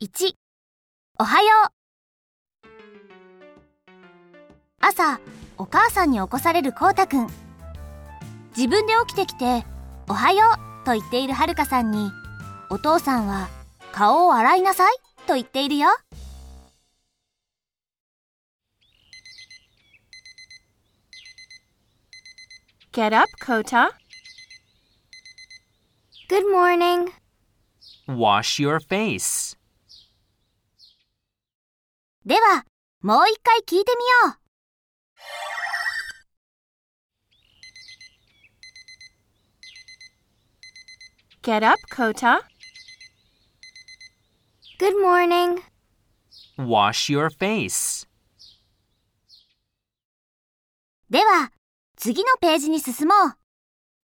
1、おはよう。朝、お母さんに起こされるこうたくん。自分で起きてきて、おはようと言っているはるかさんに、お父さんは顔を洗いなさいと言っているよ。 Get up, Kota. Good morning. Wash your face. では、もう一回聞いてみよう。 Get up, Kota. Good morning. Wash your face. では、次のページに進もう。